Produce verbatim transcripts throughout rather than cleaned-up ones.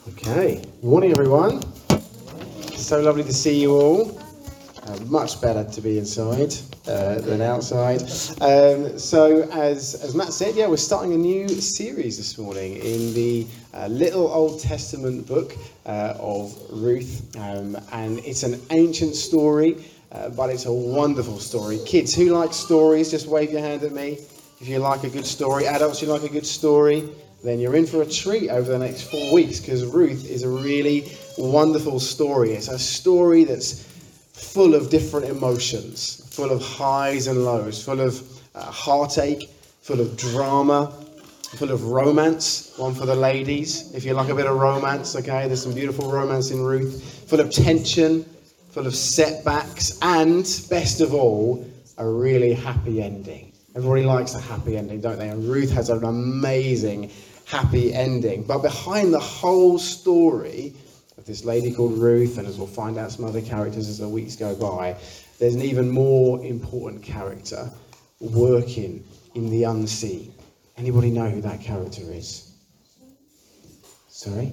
Okay, morning everyone. So lovely to see you all. Uh, much better to be inside uh, than outside. Um, so as, as Matt said, yeah, we're starting a new series this morning in the uh, little Old Testament book uh, of Ruth. Um, and it's an ancient story, uh, but it's a wonderful story. Kids, who like stories? Just wave your hand at me. If you like a good story. Adults, you like a good story? Then you're in for a treat over the next four weeks because Ruth is a really wonderful story. It's a story that's full of different emotions, full of highs and lows, full of uh, heartache, full of drama, full of romance. One for the ladies, if you like a bit of romance, okay? There's some beautiful romance in Ruth. Full of tension, full of setbacks, and best of all, a really happy ending. Everybody likes a happy ending, don't they? And Ruth has an amazing happy ending. But behind the whole story of this lady called Ruth, and as we'll find out some other characters as the weeks go by, there's an even more important character working in the unseen. Anybody know who that character is? Sorry?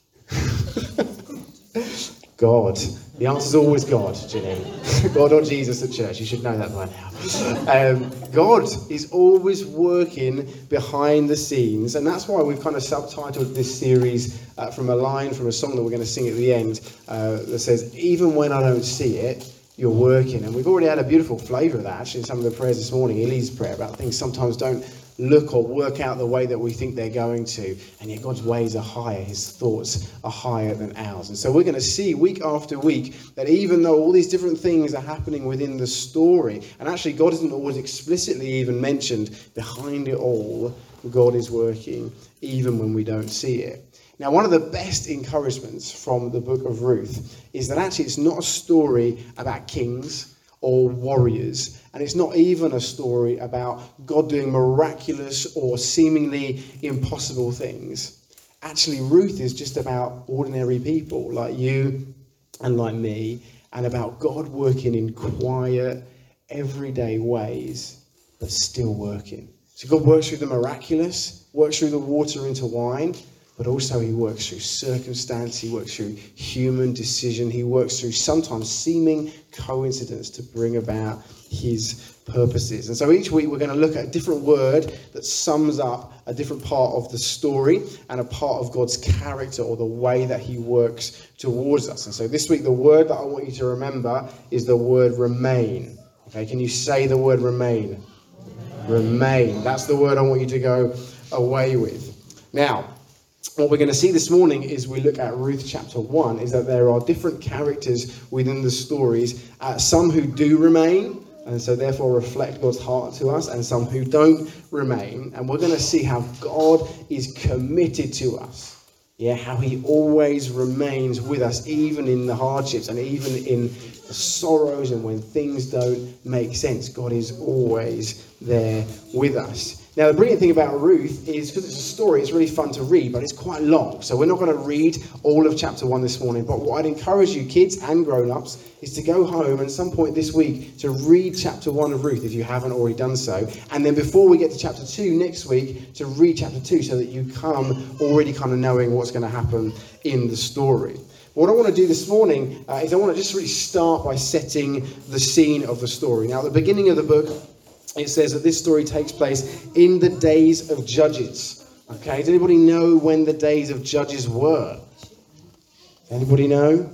God. The answer's always God, Ginny. God or Jesus at church. You should know that by now. Um, God is always working behind the scenes, and that's why we've kind of subtitled this series uh, from a line from a song that we're going to sing at the end uh, that says, even when I don't see it, you're working. And we've already had a beautiful flavour of that, actually, in some of the prayers this morning. Elie's prayer about things sometimes don't look or work out the way that we think they're going to, and yet God's ways are higher, his thoughts are higher than ours. And so we're going to see week after week that even though all these different things are happening within the story, and actually God isn't always explicitly even mentioned, behind it all, God is working even when we don't see it. Now, one of the best encouragements from the book of Ruth is that actually it's not a story about kings or warriors, and it's not even a story about God doing miraculous or seemingly impossible things. Actually, Ruth is just about ordinary people like you and like me, and about God working in quiet, everyday ways, but still working. So God works through the miraculous, works through the water into wine, but also he works through circumstance, he works through human decision, he works through sometimes seeming coincidence to bring about his purposes. And so each week we're going to look at a different word that sums up a different part of the story and a part of God's character or the way that he works towards us. And so this week the word that I want you to remember is the word remain. Okay, can you say the word remain? Remain. That's the word I want you to go away with. Now, what we're going to see this morning is we look at Ruth chapter one, is that there are different characters within the stories, uh, some who do remain, and so therefore reflect God's heart to us, and some who don't remain. And we're going to see how God is committed to us. Yeah, how he always remains with us, even in the hardships and even in the sorrows and when things don't make sense. God is always there with us. Now, the brilliant thing about Ruth is, because it's a story, it's really fun to read, but it's quite long. So we're not going to read all of chapter one this morning. But what I'd encourage you, kids and grown-ups, is to go home and at some point this week to read chapter one of Ruth if you haven't already done so. And then before we get to chapter two next week, to read chapter two so that you come already kind of knowing what's going to happen in the story. What I want to do this morning uh, is I want to just really start by setting the scene of the story. Now, at the beginning of the book, it says that this story takes place in the days of Judges. Okay, does anybody know when the days of Judges were? Anybody know?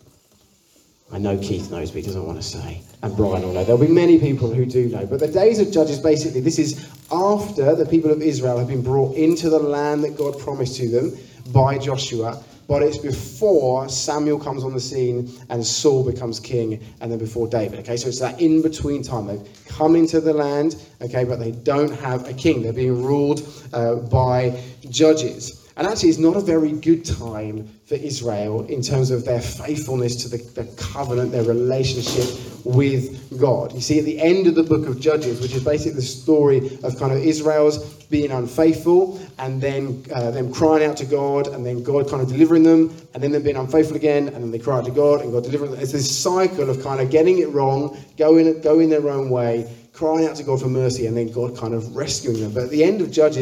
I know Keith knows, but he doesn't want to say. And Brian will know. There'll be many people who do know. But the days of Judges, basically, this is after the people of Israel have been brought into the land that God promised to them by Joshua. But it's before Samuel comes on the scene and Saul becomes king, and then before David. Okay, so it's that in-between time. They've come into the land, okay, but they don't have a king. They're being ruled uh, by judges. And actually, it's not a very good time for Israel in terms of their faithfulness to the, the covenant, their relationship with God. You see, at the end of the book of Judges, which is basically the story of kind of Israel's being unfaithful, and then uh, them crying out to God, and then God kind of delivering them, and then them being unfaithful again, and then they cry out to God, and God delivering them. It's this cycle of kind of getting it wrong, going, going their own way, crying out to God for mercy, and then God kind of rescuing them. But at the end of Judges,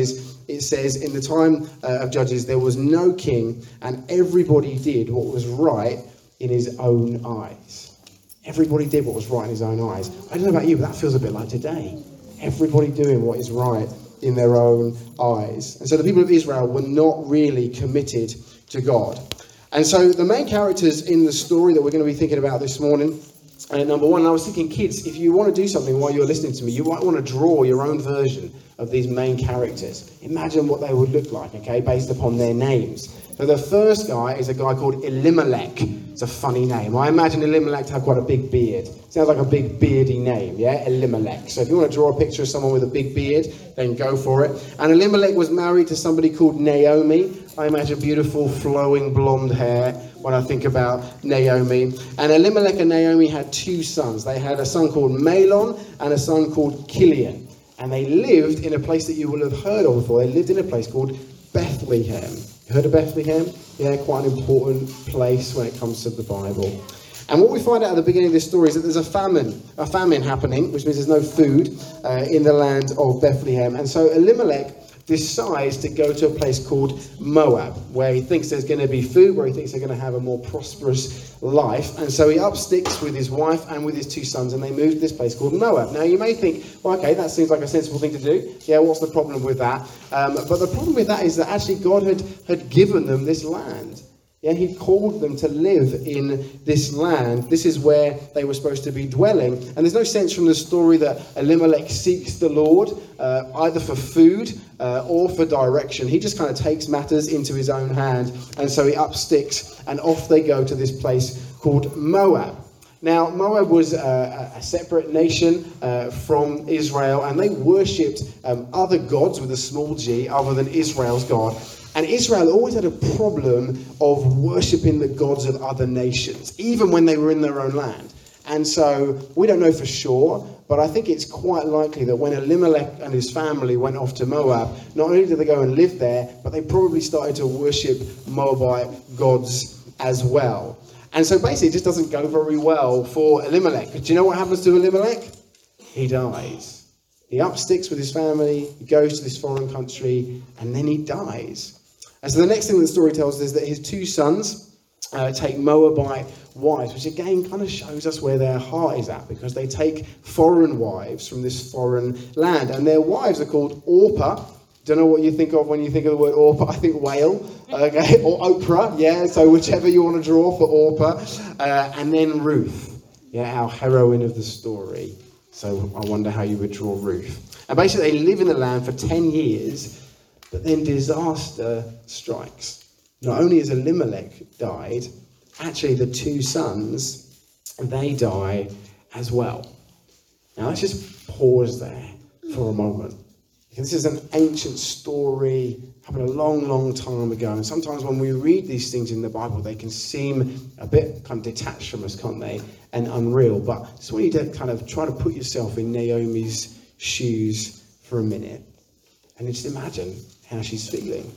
it says, in the time uh, of Judges, there was no king, and everybody did what was right in his own eyes. Everybody did what was right in his own eyes. I don't know about you, but that feels a bit like today. Everybody doing what is right in their own eyes. And so the people of Israel were not really committed to God. And so the main characters in the story that we're going to be thinking about this morning, uh, number one, I was thinking, kids, if you want to do something while you're listening to me, you might want to draw your own version of these main characters. Imagine what they would look like, okay, based upon their names. So the first guy is a guy called Elimelech. It's a funny name. I imagine Elimelech to have quite a big beard. Sounds like a big beardy name, yeah? Elimelech. So if you want to draw a picture of someone with a big beard, then go for it. And Elimelech was married to somebody called Naomi. I imagine beautiful flowing blonde hair when I think about Naomi. And Elimelech and Naomi had two sons. They had a son called Mahlon and a son called Kilian. And they lived in a place that you will have heard of before. They lived in a place called Bethlehem. You heard of Bethlehem? Yeah, quite an important place when it comes to the Bible. And what we find out at the beginning of this story is that there's a famine, a famine happening, which means there's no food uh, in the land of Bethlehem. And so Elimelech decides to go to a place called Moab, where he thinks there's going to be food, where he thinks they're going to have a more prosperous life. And so he up sticks with his wife and with his two sons, and they move to this place called Moab. Now, you may think, well, okay, that seems like a sensible thing to do. Yeah, what's the problem with that? Um, but the problem with that is that actually God had, had given them this land. Yeah, he called them to live in this land. This is where they were supposed to be dwelling. And there's no sense from the story that Elimelech seeks the Lord, uh, either for food uh, or for direction. He just kind of takes matters into his own hand. And so he up sticks and off they go to this place called Moab. Now, Moab was uh, a separate nation uh, from Israel, and they worshipped um, other gods with a small g other than Israel's God. And Israel always had a problem of worshipping the gods of other nations, even when they were in their own land. And so we don't know for sure, but I think it's quite likely that when Elimelech and his family went off to Moab, not only did they go and live there, but they probably started to worship Moabite gods as well. And so basically it just doesn't go very well for Elimelech. Do you know what happens to Elimelech? He dies. He up sticks with his family, he goes to this foreign country, and then he dies. And so the next thing the story tells us is that his two sons uh, take Moabite wives, which again kind of shows us where their heart is at, because they take foreign wives from this foreign land. And their wives are called Orpah. Don't know what you think of when you think of the word Orpah. I think whale, okay, or Oprah, yeah, so whichever you want to draw for Orpah. Uh, and then Ruth, yeah, our heroine of the story. So I wonder how you would draw Ruth. And basically they live in the land for ten years, but then disaster strikes. Not only has Elimelech died, actually the two sons, they die as well. Now let's just pause there for a moment. This is an ancient story, happened a long, long time ago. And sometimes when we read these things in the Bible, they can seem a bit kind of detached from us, can't they? And unreal. But I just want you to kind of try to put yourself in Naomi's shoes for a minute. And just imagine how she's feeling.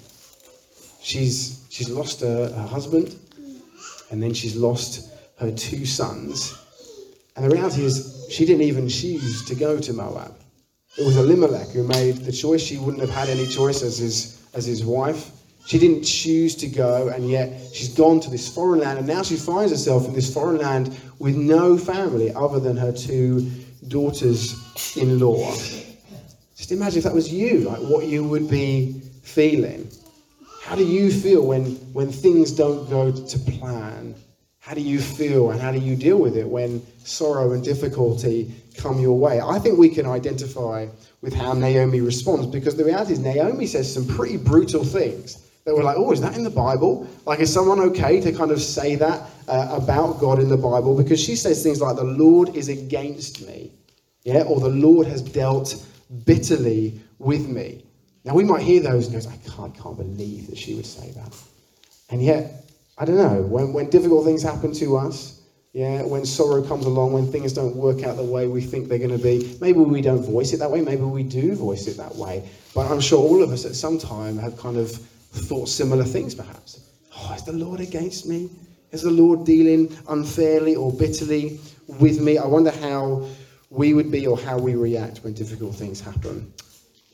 She's she's lost her, her husband, and then she's lost her two sons. And the reality is, she didn't even choose to go to Moab. It was Elimelech who made the choice. She wouldn't have had any choice as his as his wife. She didn't choose to go, and yet she's gone to this foreign land, and now she finds herself in this foreign land with no family other than her two daughters-in-law. Just imagine if that was you, like what you would be feeling. How do you feel when, when things don't go to plan? How do you feel, and how do you deal with it when sorrow and difficulty come your way? I think we can identify with how Naomi responds, because the reality is Naomi says some pretty brutal things that we're like, oh, is that in the Bible? Like, is someone okay to kind of say that uh, about God in the Bible? Because she says things like, the Lord is against me, yeah, or the Lord has dealt bitterly with me. Now, we might hear those and go, I can't, I can't believe that she would say that. And yet, I don't know, when, when difficult things happen to us, yeah, when sorrow comes along, when things don't work out the way we think they're going to be, maybe we don't voice it that way, maybe we do voice it that way. But I'm sure all of us at some time have kind of thought similar things, perhaps. Oh, is the Lord against me? Is the Lord dealing unfairly or bitterly with me? I wonder how we would be or how we react when difficult things happen.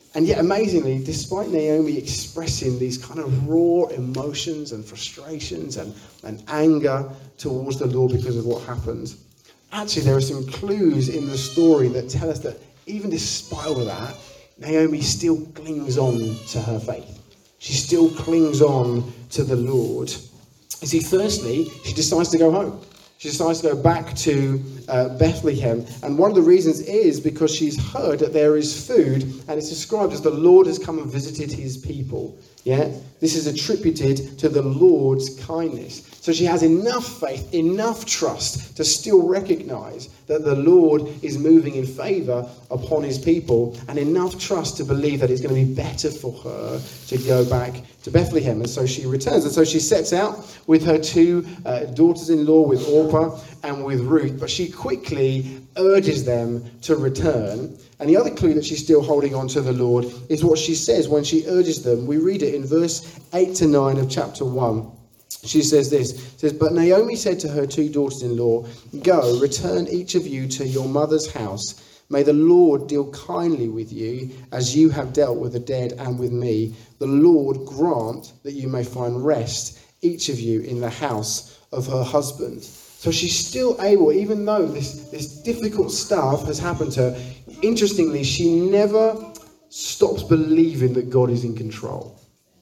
And yet, amazingly, despite Naomi expressing these kind of raw emotions and frustrations and, and anger towards the Lord because of what happened, actually there are some clues in the story that tell us that even despite all of that, Naomi still clings on to her faith. She still clings on to the Lord. You see, firstly, she decides to go home. She decides to go back to uh, Bethlehem. And one of the reasons is because she's heard that there is food, and it's described as the Lord has come and visited his people. Yeah? This is attributed to the Lord's kindness. So she has enough faith, enough trust to still recognize that the Lord is moving in favor upon his people, and enough trust to believe that it's going to be better for her to go back to Bethlehem. And so she returns. And so she sets out with her two uh, daughters-in-law, with Orpah and with Ruth, but she quickly urges them to return. And the other clue that she's still holding on to the Lord is what she says when she urges them. We read it in verse eight to nine of chapter one. She says this, it says, "But Naomi said to her two daughters-in-law, 'Go, return each of you to your mother's house. May the Lord deal kindly with you as you have dealt with the dead and with me. The Lord grant that you may find rest, each of you in the house of her husband.'" So she's still able, even though this, this difficult stuff has happened to her, interestingly, she never stops believing that God is in control.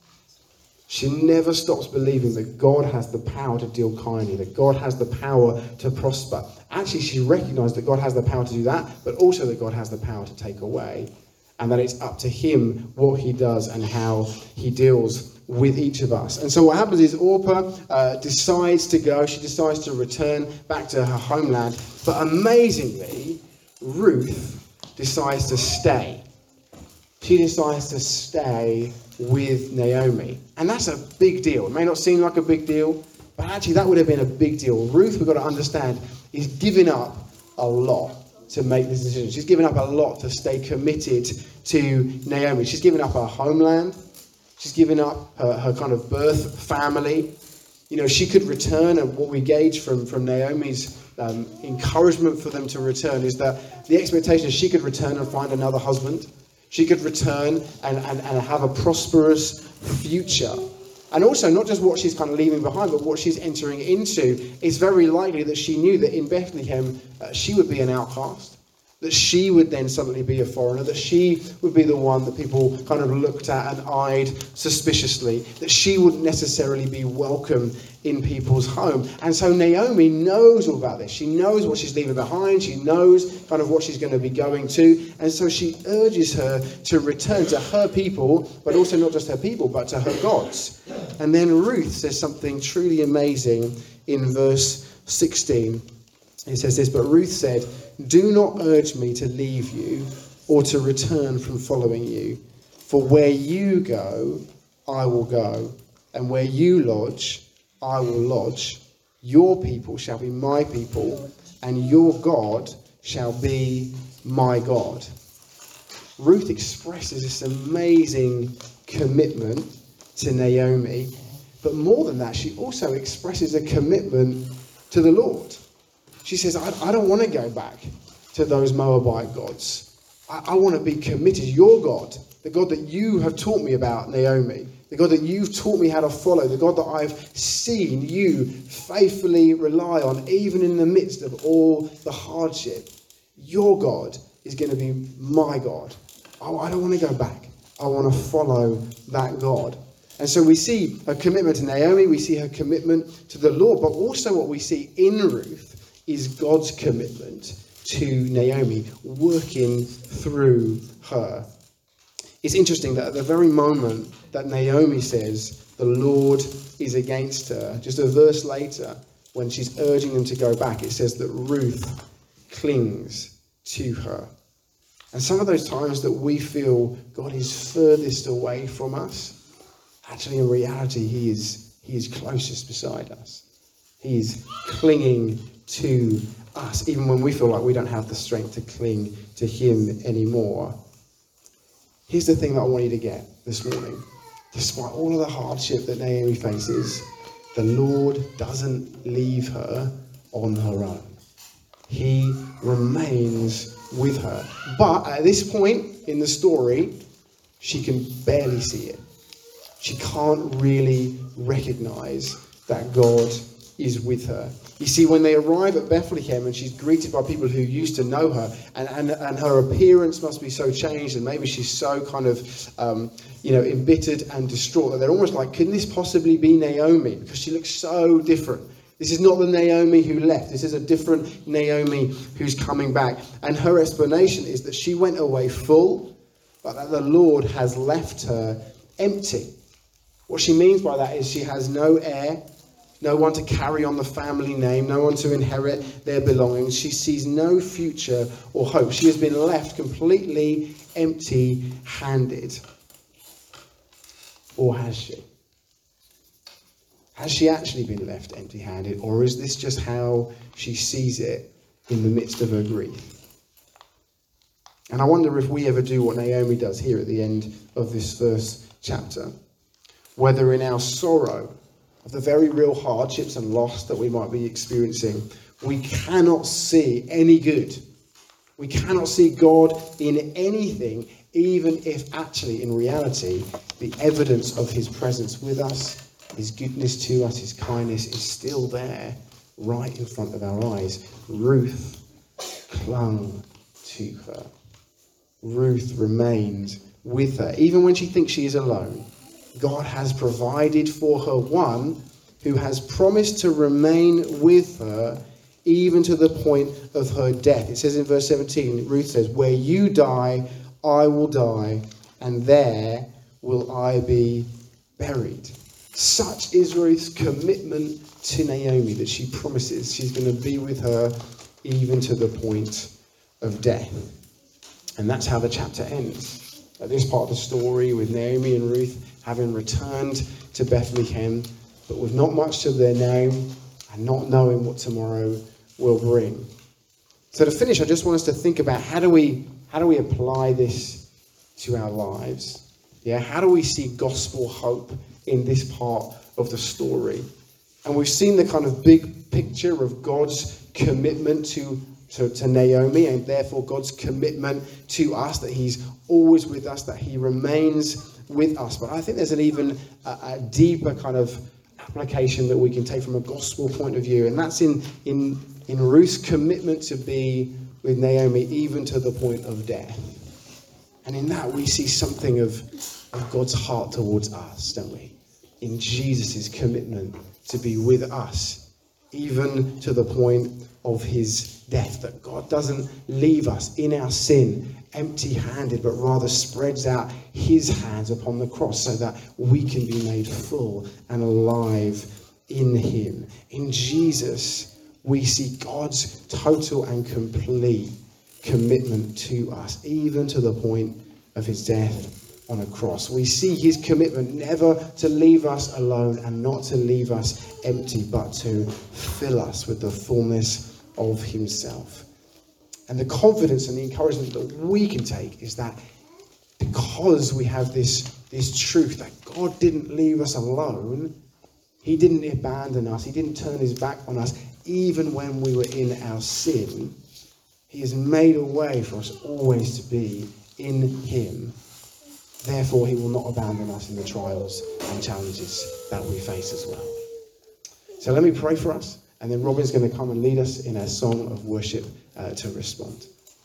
She never stops believing that God has the power to deal kindly, that God has the power to prosper. Actually, she recognized that God has the power to do that, but also that God has the power to take away, and that it's up to him what he does and how he deals with each of us. And so what happens is Orpah uh, decides to go. She decides to return back to her homeland. But amazingly, Ruth decides to stay. She decides to stay with Naomi. And that's a big deal. It may not seem like a big deal, but actually that would have been a big deal. Ruth, we've got to understand, is giving up a lot to make this decision. She's given up a lot to stay committed to Naomi. She's given up her homeland. She's given up her, her kind of birth family. You know, she could return, and what we gauge from, from Naomi's um, encouragement for them to return is that the expectation is she could return and find another husband. She could return and, and, and have a prosperous future. And also, not just what she's kind of leaving behind, but what she's entering into. It's very likely that she knew that in Bethlehem, uh, she would be an outcast. That she would then suddenly be a foreigner, that she would be the one that people kind of looked at and eyed suspiciously, that she wouldn't necessarily be welcome in people's home. And so Naomi knows all about this. She knows what she's leaving behind. She knows kind of what she's going to be going to. And so she urges her to return to her people, but also not just her people, but to her gods. And then Ruth says something truly amazing in verse sixteen. It says this, "But Ruth said, 'Do not urge me to leave you or to return from following you. For where you go, I will go, and where you lodge, I will lodge. Your people shall be my people, and your God shall be my God.'" Ruth expresses this amazing commitment to Naomi, but more than that, she also expresses a commitment to the Lord. She says, I, I don't want to go back to those Moabite gods. I, I want to be committed. Your God, the God that you have taught me about, Naomi, the God that you've taught me how to follow, the God that I've seen you faithfully rely on, even in the midst of all the hardship. Your God is going to be my God. Oh, I don't want to go back. I want to follow that God. And so we see her commitment to Naomi, we see her commitment to the Lord, but also what we see in Ruth is God's commitment to Naomi, working through her. It's interesting that at the very moment that Naomi says the Lord is against her, just a verse later, when she's urging them to go back, it says that Ruth clings to her. And some of those times that we feel God is furthest away from us, actually in reality, he is, he is closest beside us. He's clinging to us, even when we feel like we don't have the strength to cling to him anymore. Here's the thing that I want you to get this morning. Despite all of the hardship that Naomi faces, the Lord doesn't leave her on her own. He remains with her. But at this point in the story, she can barely see it. She can't really recognize that God is with her. You see, when they arrive at Bethlehem and she's greeted by people who used to know her, and, and, and her appearance must be so changed, and maybe she's so kind of, um, you know, embittered and distraught that they're almost like, can this possibly be Naomi? Because she looks so different. This is not the Naomi who left. This is a different Naomi who's coming back. And her explanation is that she went away full, but that the Lord has left her empty. What she means by that is she has no heir, no one to carry on the family name, no one to inherit their belongings. She sees no future or hope. She has been left completely empty-handed. Or has she? Has she actually been left empty-handed, or is this just how she sees it in the midst of her grief? And I wonder if we ever do what Naomi does here at the end of this first chapter. Whether in our sorrow of the very real hardships and loss that we might be experiencing, we cannot see any good. We cannot see God in anything, even if actually in reality the evidence of his presence with us, his goodness to us, his kindness is still there right in front of our eyes. Ruth clung to her. Ruth remained with her. Even when she thinks she is alone, God has provided for her one who has promised to remain with her even to the point of her death. It says in verse seventeen, Ruth says, where you die, I will die, and there will I be buried. Such is Ruth's commitment to Naomi that she promises she's going to be with her even to the point of death. And that's how the chapter ends. At this part of the story, with Naomi and Ruth having returned to Bethlehem, but with not much to their name and not knowing what tomorrow will bring. So to finish, I just want us to think about how do we how do we apply this to our lives? Yeah, how do we see gospel hope in this part of the story? And we've seen the kind of big picture of God's commitment to, to, to Naomi, and therefore God's commitment to us, that he's always with us, that he remains with us. But I think there's an even a, a deeper kind of application that we can take from a gospel point of view, and that's in, in, in Ruth's commitment to be with Naomi even to the point of death. And in that we see something of, of God's heart towards us, don't we? In Jesus' commitment to be with us, even to the point of his death. That God doesn't leave us in our sin empty-handed, but rather spreads out his hands upon the cross so that we can be made full and alive in him. In Jesus, we see God's total and complete commitment to us, even to the point of his death on a cross. We see his commitment never to leave us alone and not to leave us empty, but to fill us with the fullness of himself. And the confidence and the encouragement that we can take is that because we have this, this truth that God didn't leave us alone, he didn't abandon us, he didn't turn his back on us, even when we were in our sin, he has made a way for us always to be in him. Therefore, he will not abandon us in the trials and challenges that we face as well. So let me pray for us, and then Robin's going to come and lead us in a song of worship uh, to respond.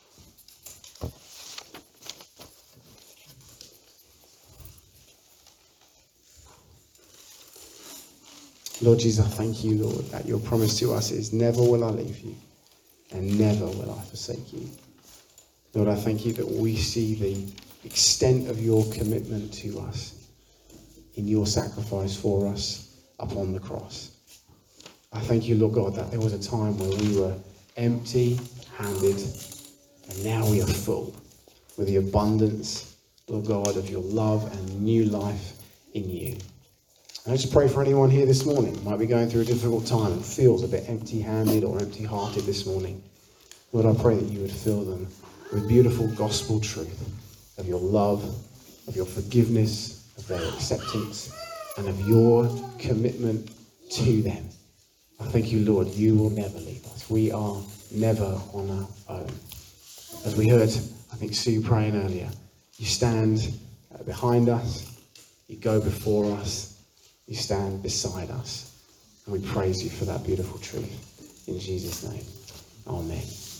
Lord Jesus, I thank you, Lord, that your promise to us is never will I leave you and never will I forsake you. Lord, I thank you that we see the extent of your commitment to us in your sacrifice for us upon the cross. I thank you, Lord God, that there was a time where we were empty-handed and now we are full with the abundance, Lord God, of your love and new life in you. I just pray for anyone here this morning who might be going through a difficult time and feels a bit empty-handed or empty-hearted this morning. Lord, I pray that you would fill them with beautiful gospel truth of your love, of your forgiveness, of their acceptance, and of your commitment to them. I thank you, Lord, you will never leave us. We are never on our own. As we heard, I think Sue praying earlier, you stand uh, behind us. You go before us. You stand beside us. And we praise you for that beautiful truth. In Jesus' name, amen.